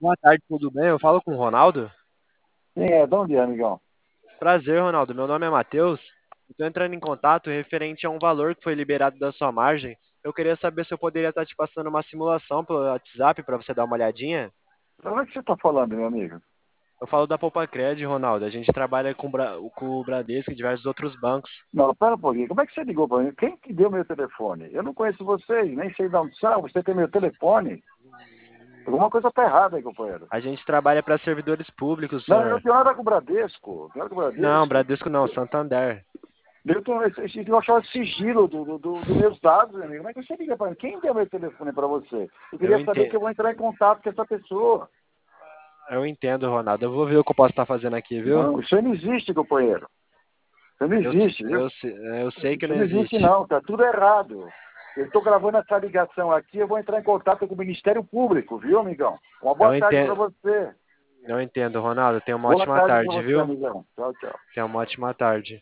Boa tarde, tudo bem? Eu falo com o Ronaldo. Sim, é, de onde é, amigão? Prazer, Ronaldo. Meu nome é Matheus. Estou entrando em contato referente a um valor que foi liberado da sua margem. Eu queria saber se eu poderia estar te passando uma simulação pelo WhatsApp para você dar uma olhadinha. Da onde é que você está falando, meu amigo? Eu falo da Poupa-Cred, Ronaldo. A gente trabalha com o Bradesco e diversos outros bancos. Não, pera um pouquinho. Como é que você ligou para mim? Quem que deu meu telefone? Eu não conheço vocês, nem sei de onde são. Você tem meu telefone? Alguma coisa está errada aí, companheiro. A gente trabalha para servidores públicos, Não, eu não senhor. tenho nada com o Bradesco. Não tenho nada com o Não, Bradesco. Bradesco não, Santander. Eu tenho esse negócio de sigilo dos meus dados, meu amigo. Como é que você liga para mim? Quem deu meu telefone para você? Eu Eu queria saber que entendo, eu vou entrar em contato com essa pessoa. eu entendo, Ronaldo. Eu vou ver o que eu posso estar fazendo aqui, viu? Não, isso aí não existe, companheiro. Isso não Eu, existe, viu? eu sei que Isso não não existe existe. não, tá tudo errado. Eu estou gravando essa ligação aqui, eu vou entrar em contato com o Ministério Público, viu, amigão? Uma boa Eu tarde para entendo, você. eu entendo, Ronaldo. Tenha uma Boa ótima tarde para tarde, você, viu? amigão. Tchau, tchau. Tenha uma ótima tarde.